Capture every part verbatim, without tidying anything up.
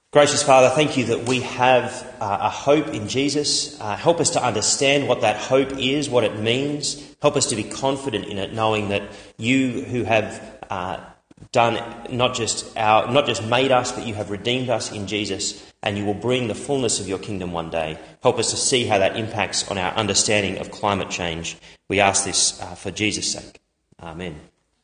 Gracious Father, thank you that we have uh, a hope in Jesus. Uh, help us to understand what that hope is, what it means. Help us to be confident in it, knowing that you who have uh, done not just our, not just made us, but you have redeemed us in Jesus, and you will bring the fullness of your kingdom one day. Help us to see how that impacts on our understanding of climate change. We ask this uh, for Jesus' sake. Amen.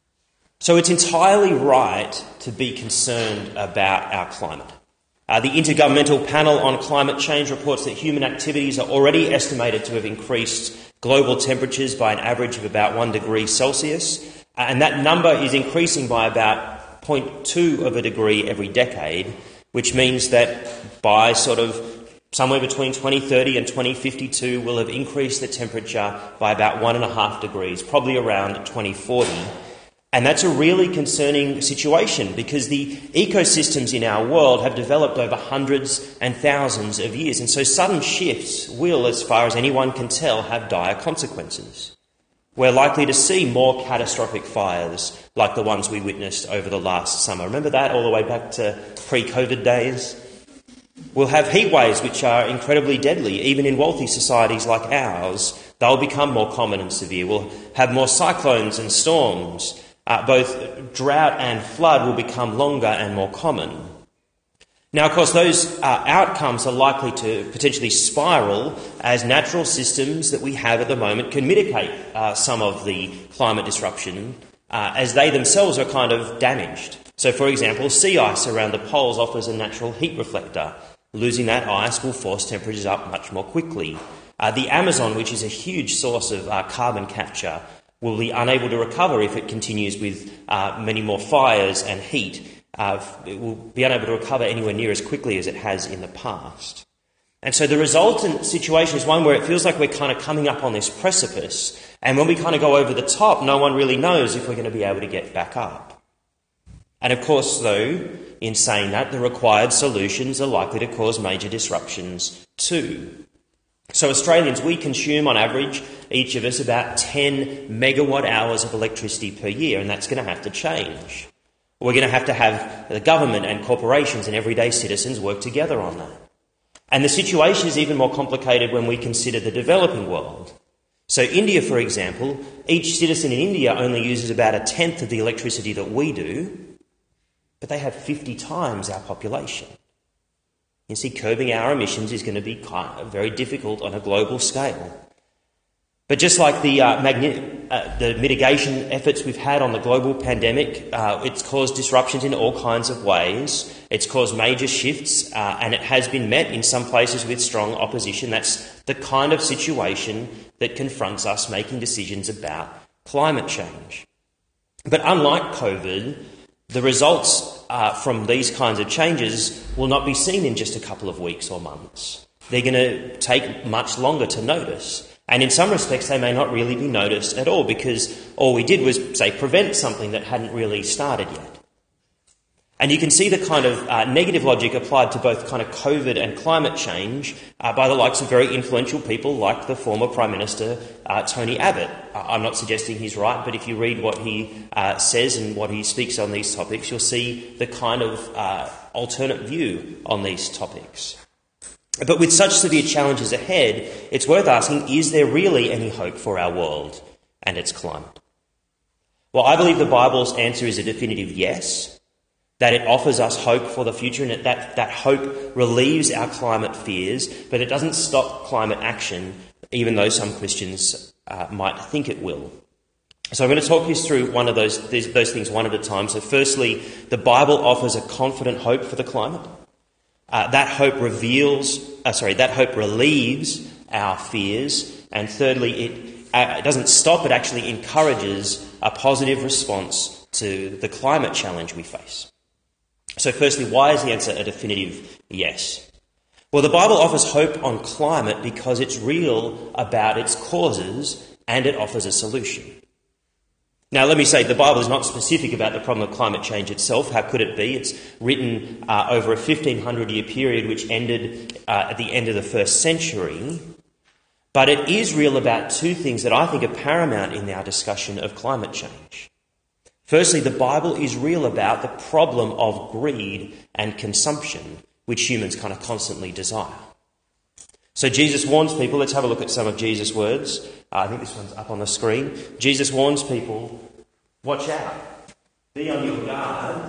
So it's entirely right to be concerned about our climate. Uh, the Intergovernmental Panel on Climate Change reports that human activities are already estimated to have increased global temperatures by an average of about one degree Celsius, uh, and that number is increasing by about zero point two of a degree every decade, which means that by sort of somewhere between twenty thirty and twenty fifty-two we'll have increased the temperature by about one and a half degrees, probably around twenty forty. And that's a really concerning situation because the ecosystems in our world have developed over hundreds and thousands of years. And so sudden shifts will, as far as anyone can tell, have dire consequences. We're likely to see more catastrophic fires like the ones we witnessed over the last summer. Remember that all the way back to pre-COVID days? We'll have heat waves which are incredibly deadly. Even in wealthy societies like ours, they'll become more common and severe. We'll have more cyclones and storms. Uh, both drought and flood will become longer and more common. Now, of course, those uh, outcomes are likely to potentially spiral as natural systems that we have at the moment can mitigate uh, some of the climate disruption uh, as they themselves are kind of damaged. So, for example, sea ice around the poles offers a natural heat reflector. Losing that ice will force temperatures up much more quickly. Uh, the Amazon, which is a huge source of uh, carbon capture, will be unable to recover if it continues with uh, many more fires and heat. Uh, it will be unable to recover anywhere near as quickly as it has in the past. And so the resultant situation is one where it feels like we're kind of coming up on this precipice, and when we kind of go over the top, no one really knows if we're going to be able to get back up. And of course, though, in saying that, the required solutions are likely to cause major disruptions too. So Australians, we consume on average, each of us, about ten megawatt hours of electricity per year, and that's going to have to change. We're going to have to have the government and corporations and everyday citizens work together on that. And the situation is even more complicated when we consider the developing world. So India, for example, each citizen in India only uses about a tenth of the electricity that we do, but they have fifty times our population. You see, curbing our emissions is going to be kind of very difficult on a global scale. But just like the uh, magni- uh, the mitigation efforts we've had on the global pandemic, uh, it's caused disruptions in all kinds of ways. It's caused major shifts, uh, and it has been met in some places with strong opposition. That's the kind of situation that confronts us making decisions about climate change. But unlike COVID, the results uh, from these kinds of changes will not be seen in just a couple of weeks or months. They're going to take much longer to notice. And in some respects, they may not really be noticed at all because all we did was, say, prevent something that hadn't really started yet. And you can see the kind of uh, negative logic applied to both kind of COVID and climate change uh, by the likes of very influential people like the former Prime Minister, uh, Tony Abbott. Uh, I'm not suggesting he's right, but if you read what he uh, says and what he speaks on these topics, you'll see the kind of uh, alternate view on these topics. But with such severe challenges ahead, it's worth asking, is there really any hope for our world and its climate? Well, I believe the Bible's answer is a definitive yes, that it offers us hope for the future and that that hope relieves our climate fears, but it doesn't stop climate action, even though some Christians uh, might think it will. So I'm going to talk you through one of those, those things one at a time. So firstly, the Bible offers a confident hope for the climate. Uh, that hope reveals, uh, sorry, that hope relieves our fears. And thirdly, it, uh, it doesn't stop, it actually encourages a positive response to the climate challenge we face. So firstly, why is the answer a definitive yes? Well, the Bible offers hope on climate because it's real about its causes and it offers a solution. Now, let me say, the Bible is not specific about the problem of climate change itself. How could it be? It's written uh, over a fifteen hundred year period which ended uh, at the end of the first century. But it is real about two things that I think are paramount in our discussion of climate change. Firstly, the Bible is real about the problem of greed and consumption. which humans kind of constantly desire. So Jesus warns people. Let's have a look at some of Jesus' words. Uh, I think this one's up on the screen. Jesus warns people, watch out. Be on your guard.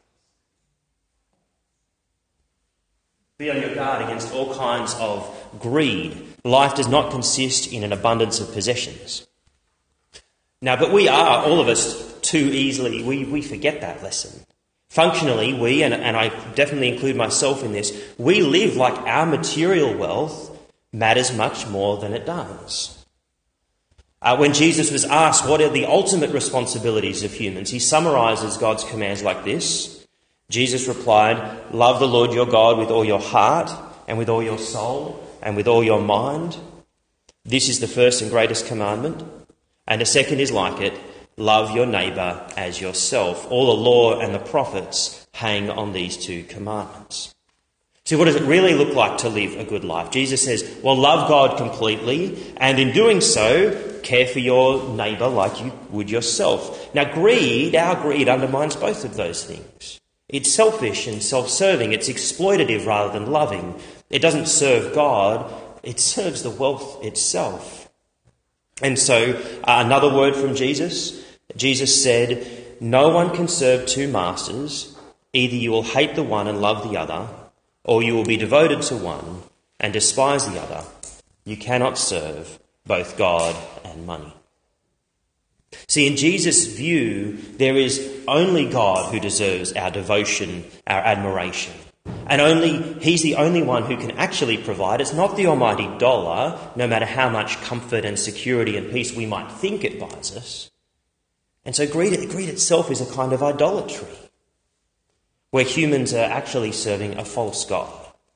Be on your guard against all kinds of greed. Life does not consist in an abundance of possessions. Now, but we are, all of us, too easily, we, we forget that lesson. Functionally, we, and, and I definitely include myself in this, we live like our material wealth matters much more than it does. Uh, when Jesus was asked what are the ultimate responsibilities of humans, he summarises God's commands like this. Jesus replied, love the Lord your God with all your heart and with all your soul and with all your mind. This is the first and greatest commandment. And the second is like it, love your neighbour as yourself. All the law and the prophets hang on these two commandments. See, what does it really look like to live a good life? Jesus says, well, love God completely, and in doing so, care for your neighbour like you would yourself. Now, greed, our greed, undermines both of those things. It's selfish and self-serving. It's exploitative rather than loving. It doesn't serve God. It serves the wealth itself. And so, uh, another word from Jesus. Jesus said, no one can serve two masters. Either you will hate the one and love the other, or you will be devoted to one and despise the other. You cannot serve both God and money. See, in Jesus' view, there is only God who deserves our devotion, our admiration. And only he's the only one who can actually provide. It's not the almighty dollar, no matter how much comfort and security and peace we might think it buys us. And so greed, greed itself is a kind of idolatry, where humans are actually serving a false god.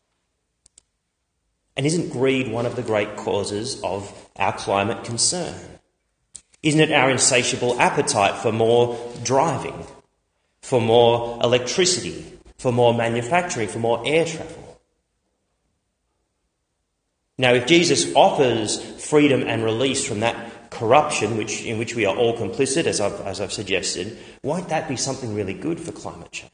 And isn't greed one of the great causes of our climate concern? Isn't it our insatiable appetite for more driving, for more electricity, for more manufacturing, for more air travel? Now, if Jesus offers freedom and release from that corruption which, in which we are all complicit, as I've, as I've suggested, won't that be something really good for climate change?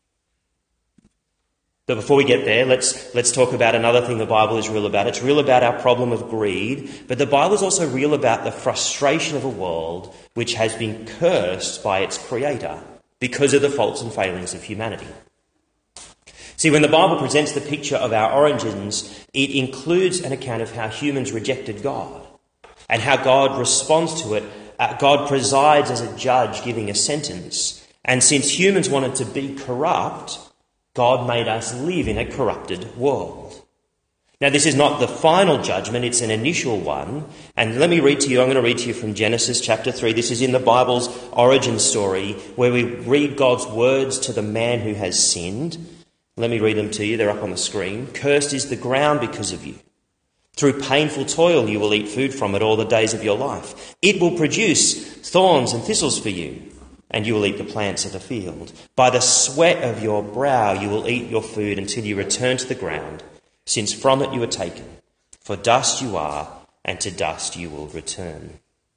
But before we get there, let's let's talk about another thing the Bible is real about. It's real about our problem of greed, but the Bible is also real about the frustration of a world which has been cursed by its creator because of the faults and failings of humanity. See, when the Bible presents the picture of our origins, it includes an account of how humans rejected God and how God responds to it. Uh, God presides as a judge giving a sentence. And since humans wanted to be corrupt, God made us live in a corrupted world. Now, this is not the final judgment, it's an initial one. And let me read to you, I'm going to read to you from Genesis chapter three. This is in the Bible's origin story, where we read God's words to the man who has sinned. Let me read them to you, they're up on the screen. Cursed is the ground because of you. Through painful toil you will eat food from it all the days of your life. It will produce thorns and thistles for you, and you will eat the plants of the field. By the sweat of your brow you will eat your food until you return to the ground, since from it you were taken. For dust you are, and to dust you will return.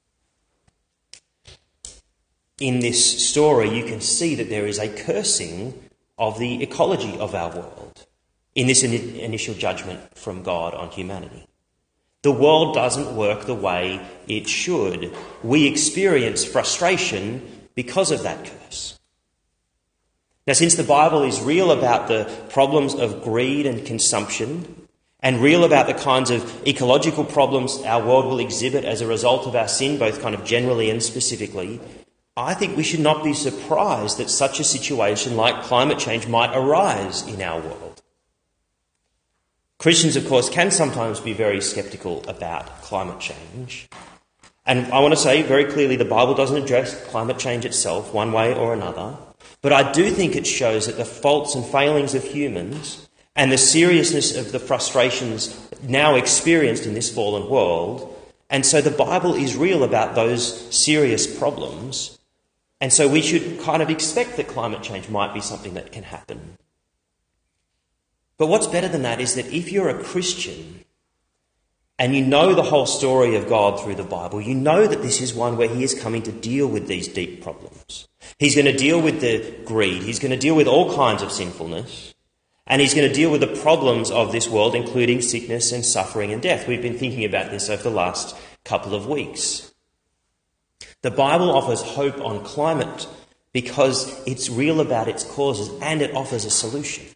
In this story, you can see that there is a cursing of the ecology of our world in this in- initial judgment from God on humanity. The world doesn't work the way it should. We experience frustration because of that curse. Now, since the Bible is real about the problems of greed and consumption, and real about the kinds of ecological problems our world will exhibit as a result of our sin, both kind of generally and specifically, I think we should not be surprised that such a situation like climate change might arise in our world. Christians, of course, can sometimes be very sceptical about climate change. And I want to say very clearly the Bible doesn't address climate change itself one way or another, but I do think it shows that the faults and failings of humans and the seriousness of the frustrations now experienced in this fallen world, and so the Bible is real about those serious problems, and so we should kind of expect that climate change might be something that can happen. But what's better than that is that if you're a Christian, and you know the whole story of God through the Bible, you know that this is one where he is coming to deal with these deep problems. He's going to deal with the greed. He's going to deal with all kinds of sinfulness. And he's going to deal with the problems of this world, including sickness and suffering and death. We've been thinking about this over the last couple of weeks. The Bible offers hope on climate because it's real about its causes and it offers a solution.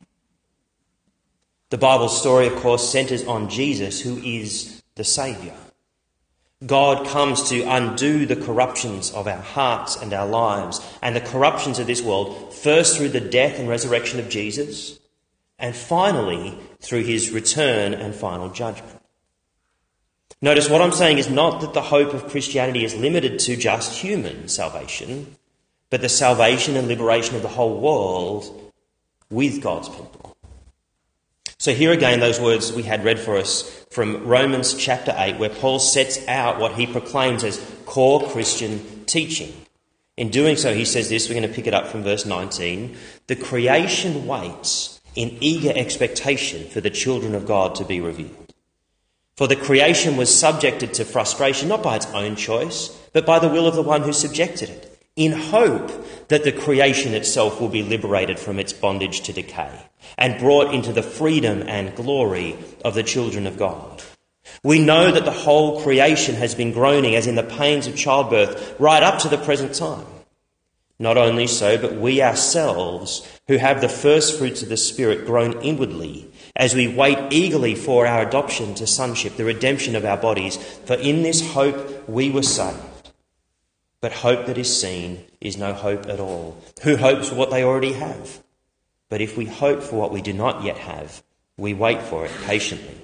The Bible's story, of course, centres on Jesus, who is the Saviour. God comes to undo the corruptions of our hearts and our lives and the corruptions of this world, first through the death and resurrection of Jesus, and finally through his return and final judgment. Notice what I'm saying is not that the hope of Christianity is limited to just human salvation, but the salvation and liberation of the whole world with God's people. So here again, those words we had read for us from Romans chapter eight, where Paul sets out what he proclaims as core Christian teaching. In doing so, he says this, we're going to pick it up from verse nineteen. The creation waits in eager expectation for the children of God to be revealed. For the creation was subjected to frustration, not by its own choice, but by the will of the one who subjected it, in hope that the creation itself will be liberated from its bondage to decay and brought into the freedom and glory of the children of God. We know that the whole creation has been groaning as in the pains of childbirth right up to the present time. Not only so, but we ourselves, who have the first fruits of the Spirit, groan inwardly as we wait eagerly for our adoption to sonship, the redemption of our bodies. For in this hope we were saved. But hope that is seen is no hope at all. Who hopes for what they already have? But if we hope for what we do not yet have, we wait for it patiently.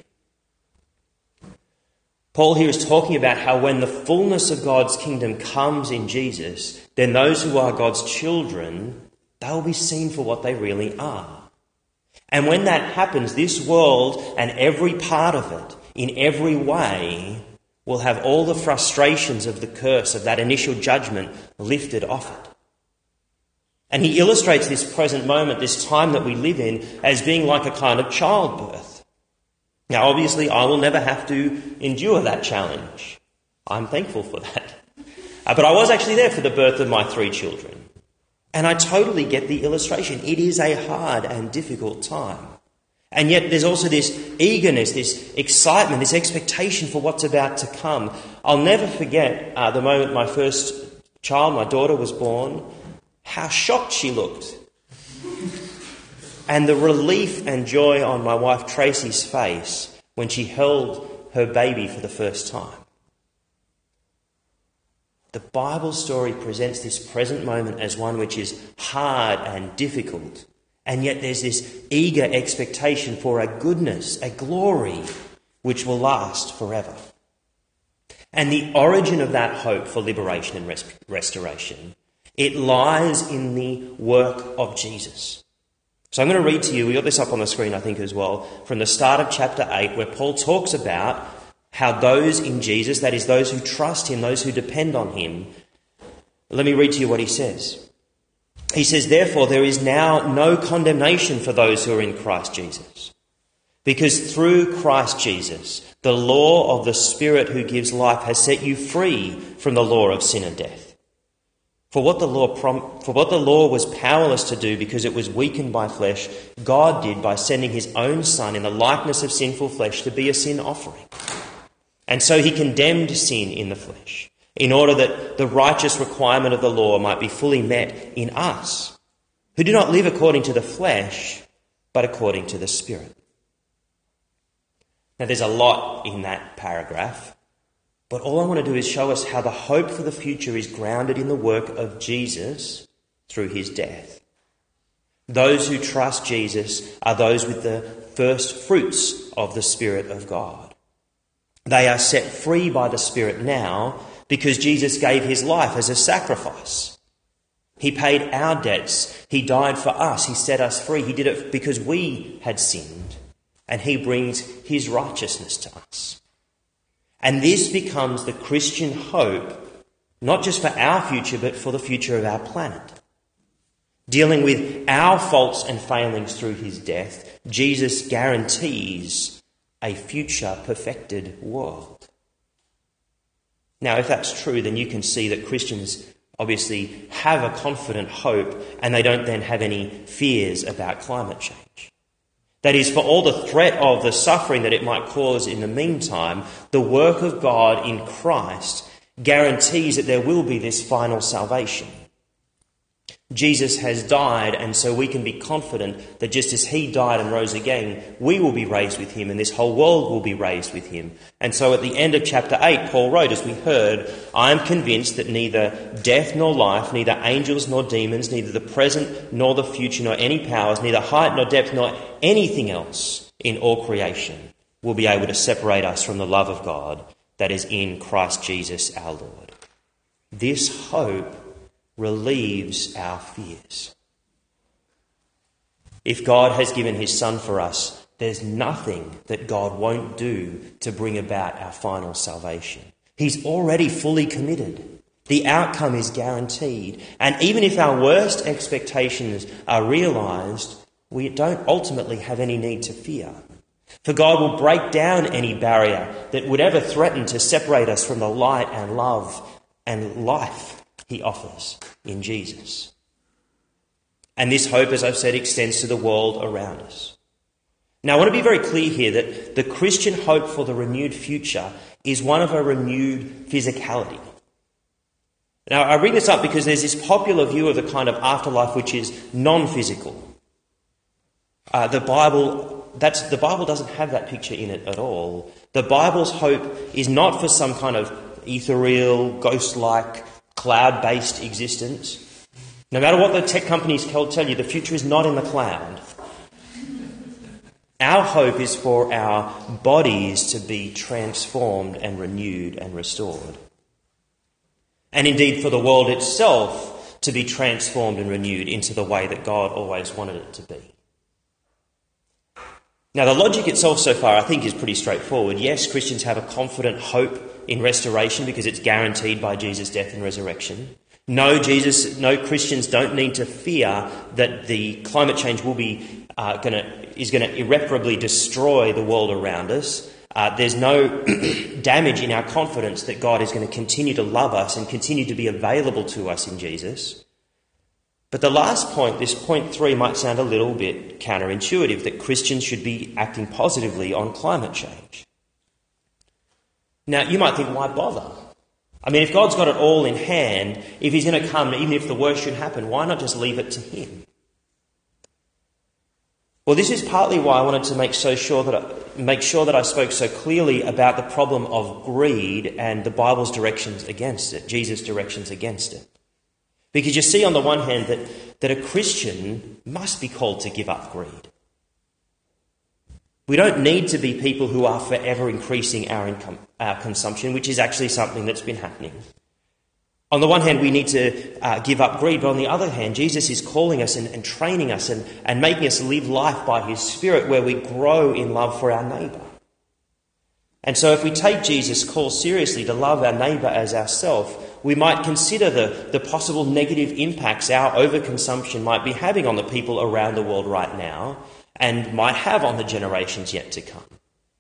Paul here is talking about how when the fullness of God's kingdom comes in Jesus, then those who are God's children, they'll be seen for what they really are. And when that happens, this world and every part of it, in every way, will have all the frustrations of the curse of that initial judgment lifted off it. And he illustrates this present moment, this time that we live in, as being like a kind of childbirth. Now, obviously, I will never have to endure that challenge. I'm thankful for that. Uh, but I was actually there for the birth of my three children. And I totally get the illustration. It is a hard and difficult time. And yet there's also this eagerness, this excitement, this expectation for what's about to come. I'll never forget uh, the moment my first child, my daughter, was born, how shocked she looked. And the relief and joy on my wife Tracy's face when she held her baby for the first time. The Bible story presents this present moment as one which is hard and difficult, and yet there's this eager expectation for a goodness, a glory, which will last forever. And the origin of that hope for liberation and res- restoration, it lies in the work of Jesus. So I'm going to read to you, we got this up on the screen I think as well, from the start of chapter eight, where Paul talks about how those in Jesus, that is those who trust him, those who depend on him, let me read to you what he says. He says, therefore there is now no condemnation for those who are in Christ Jesus. Because through Christ Jesus, the law of the Spirit who gives life has set you free from the law of sin and death. For what the law prom- for what the law was powerless to do because it was weakened by flesh, God did by sending his own Son in the likeness of sinful flesh to be a sin offering. And so he condemned sin in the flesh, in order that the righteous requirement of the law might be fully met in us, who do not live according to the flesh, but according to the Spirit. Now there's a lot in that paragraph. But all I want to do is show us how the hope for the future is grounded in the work of Jesus through his death. Those who trust Jesus are those with the first fruits of the Spirit of God. They are set free by the Spirit now because Jesus gave his life as a sacrifice. He paid our debts. He died for us. He set us free. He did it because we had sinned, and he brings his righteousness to us. And this becomes the Christian hope, not just for our future, but for the future of our planet. Dealing with our faults and failings through his death, Jesus guarantees a future perfected world. Now, if that's true, then you can see that Christians obviously have a confident hope and they don't then have any fears about climate change. That is, for all the threat of the suffering that it might cause in the meantime, the work of God in Christ guarantees that there will be this final salvation. Jesus has died, and so we can be confident that just as he died and rose again, we will be raised with him, and this whole world will be raised with him. And so at the end of chapter eight, Paul wrote, as we heard, I am convinced that neither death nor life, neither angels nor demons, neither the present nor the future, nor any powers, neither height nor depth, nor anything else in all creation will be able to separate us from the love of God that is in Christ Jesus our Lord. This hope relieves our fears. If God has given his Son for us, there's nothing that God won't do to bring about our final salvation. He's already fully committed. The outcome is guaranteed. And even if our worst expectations are realised, we don't ultimately have any need to fear. For God will break down any barrier that would ever threaten to separate us from the light and love and life he offers in Jesus. And this hope, as I've said, extends to the world around us. Now, I want to be very clear here that the Christian hope for the renewed future is one of a renewed physicality. Now, I bring this up because there's this popular view of the kind of afterlife which is non-physical. Uh, the Bible, that's, the Bible doesn't have that picture in it at all. The Bible's hope is not for some kind of ethereal, ghost-like, cloud-based existence. No matter what the tech companies tell you, the future is not in the cloud. Our hope is for our bodies to be transformed and renewed and restored. And indeed for the world itself to be transformed and renewed into the way that God always wanted it to be. Now, the logic itself so far, I think, is pretty straightforward. Yes, Christians have a confident hope in restoration because it's guaranteed by Jesus' death and resurrection. No, Jesus, no Christians don't need to fear that the climate change will be uh, going to is going to irreparably destroy the world around us. Uh, there's no damage in our confidence that God is going to continue to love us and continue to be available to us in Jesus. But the last point, this point three, might sound a little bit counterintuitive, that Christians should be acting positively on climate change. Now, you might think, why bother? I mean, if God's got it all in hand, if he's going to come, even if the worst should happen, why not just leave it to him? Well, this is partly why I wanted to make so sure that I, make sure that I spoke so clearly about the problem of greed and the Bible's directions against it, Jesus' directions against it. Because you see on the one hand that, that a Christian must be called to give up greed. We don't need to be people who are forever increasing our income, our consumption, which is actually something that's been happening. On the one hand, we need to uh, give up greed, but on the other hand, Jesus is calling us and, and training us and, and making us live life by his Spirit where we grow in love for our neighbour. And so if we take Jesus' call seriously to love our neighbour as ourselves, we might consider the, the possible negative impacts our overconsumption might be having on the people around the world right now and might have on the generations yet to come.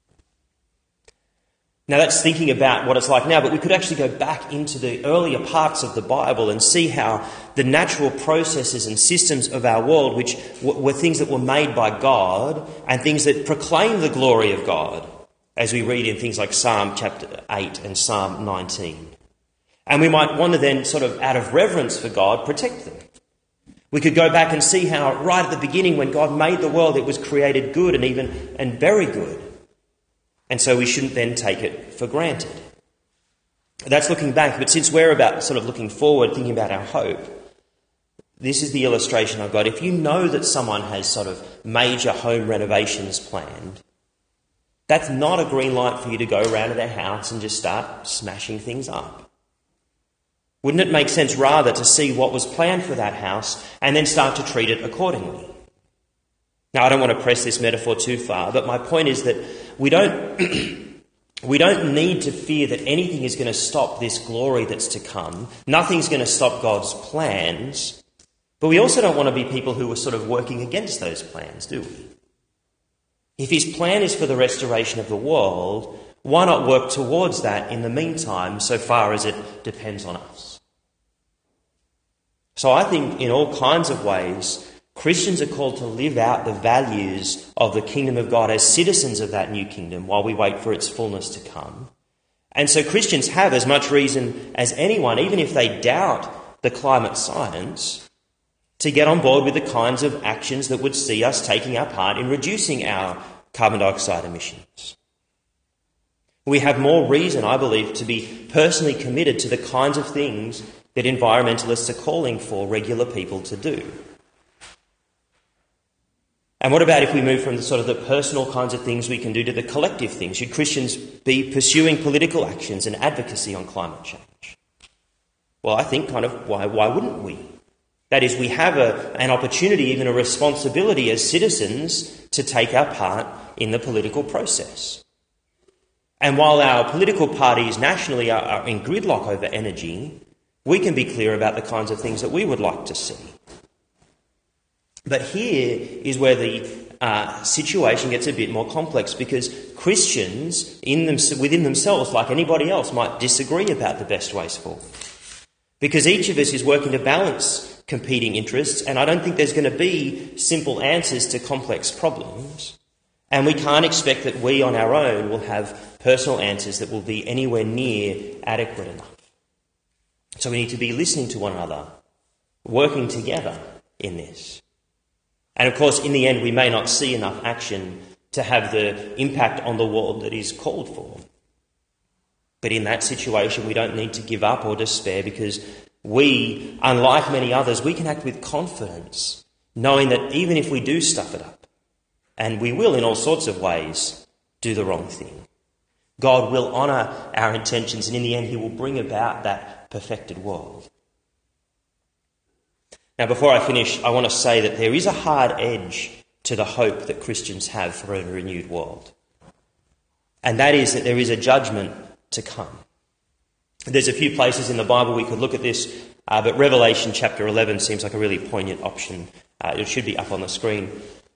Now that's thinking about what it's like now, but we could actually go back into the earlier parts of the Bible and see how the natural processes and systems of our world, which w- were things that were made by God and things that proclaim the glory of God, as we read in things like Psalm chapter eight and Psalm nineteen. And we might want to then, sort of out of reverence for God, protect them. We could go back and see how right at the beginning when God made the world, it was created good and even and very good. And so we shouldn't then take it for granted. That's looking back, but since we're about sort of looking forward, thinking about our hope, this is the illustration I've got. If you know that someone has sort of major home renovations planned, that's not a green light for you to go around to their house and just start smashing things up. Wouldn't it make sense rather to see what was planned for that house and then start to treat it accordingly? Now, I don't want to press this metaphor too far, but my point is that we don't we don't need to fear that anything is going to stop this glory that's to come. Nothing's going to stop God's plans. But we also don't want to be people who are sort of working against those plans, do we? If his plan is for the restoration of the world, why not work towards that in the meantime, so far as it depends on us? So I think in all kinds of ways, Christians are called to live out the values of the kingdom of God as citizens of that new kingdom while we wait for its fullness to come. And so Christians have as much reason as anyone, even if they doubt the climate science, to get on board with the kinds of actions that would see us taking our part in reducing our carbon dioxide emissions. We have more reason, I believe, to be personally committed to the kinds of things that environmentalists are calling for regular people to do. And what about if we move from the sort of the personal kinds of things we can do to the collective things? Should Christians be pursuing political actions and advocacy on climate change? Well, I think kind of why, why wouldn't we? That is, we have a, an opportunity, even a responsibility as citizens to take our part in the political process. And while our political parties nationally are, are in gridlock over energy, we can be clear about the kinds of things that we would like to see. But here is where the uh, situation gets a bit more complex, because Christians in them, within themselves, like anybody else, might disagree about the best ways forward. Because each of us is working to balance competing interests, and I don't think there's going to be simple answers to complex problems. And we can't expect that we on our own will have personal answers that will be anywhere near adequate enough. So we need to be listening to one another, working together in this. And of course, in the end, we may not see enough action to have the impact on the world that is called for. But in that situation, we don't need to give up or despair, because we, unlike many others, we can act with confidence, knowing that even if we do stuff it up, and we will in all sorts of ways do the wrong thing, God will honour our intentions, and in the end he will bring about that perfected world. Now, before I finish, I want to say that there is a hard edge to the hope that Christians have for a renewed world. And that is that there is a judgment to come. There's a few places in the Bible we could look at this, uh, but Revelation chapter eleven seems like a really poignant option. Uh, it should be up on the screen.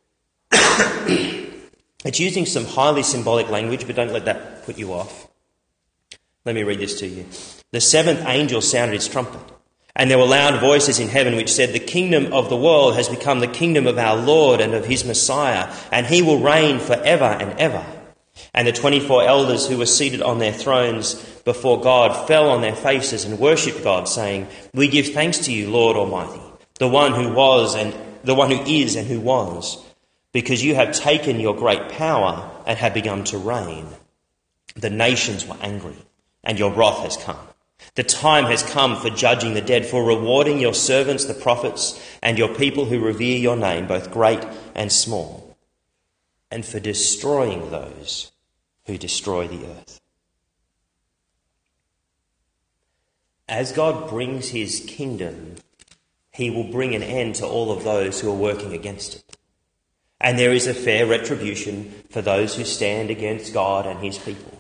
It's using some highly symbolic language, but don't let that put you off. Let me read this to you. The seventh angel sounded his trumpet, and there were loud voices in heaven which said, "The kingdom of the world has become the kingdom of our Lord and of his Messiah, and he will reign forever and ever." And the twenty-four elders who were seated on their thrones before God fell on their faces and worshipped God, saying, "We give thanks to you, Lord Almighty, the one who was and the one who is and who was, because you have taken your great power and have begun to reign. The nations were angry, and your wrath has come. The time has come for judging the dead, for rewarding your servants, the prophets, and your people who revere your name, both great and small, and for destroying those who destroy the earth." As God brings his kingdom, he will bring an end to all of those who are working against it. And there is a fair retribution for those who stand against God and his people.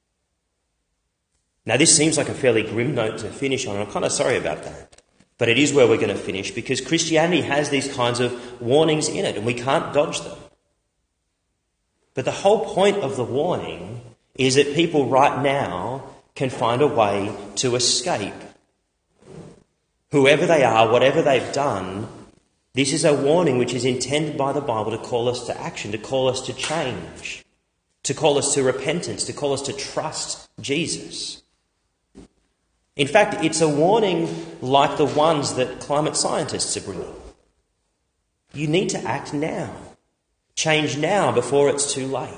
Now, this seems like a fairly grim note to finish on, and I'm kind of sorry about that. But it is where we're going to finish, because Christianity has these kinds of warnings in it, and we can't dodge them. But the whole point of the warning is that people right now can find a way to escape. Whoever they are, whatever they've done, this is a warning which is intended by the Bible to call us to action, to call us to change, to call us to repentance, to call us to trust Jesus. In fact, it's a warning like the ones that climate scientists are bringing. You need to act now. Change now before it's too late.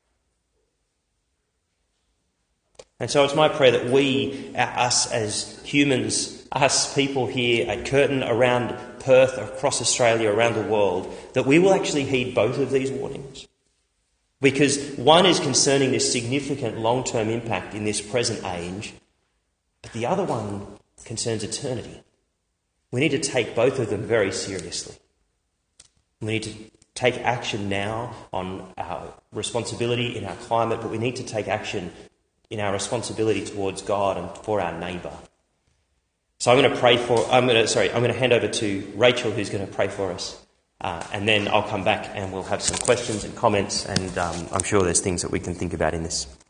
And so it's my prayer that we, us as humans, us people here at Curtin, around Perth, across Australia, around the world, that we will actually heed both of these warnings. Because one is concerning this significant long-term impact in this present age, but the other one concerns eternity. We need to take both of them very seriously. We need to take action now on our responsibility in our climate, but we need to take action in our responsibility towards God and for our neighbour. So I'm going to pray for, I'm going to, sorry, I'm going to hand over to Rachel, who's going to pray for us. Uh, and then I'll come back and we'll have some questions and comments, and um, I'm sure there's things that we can think about in this.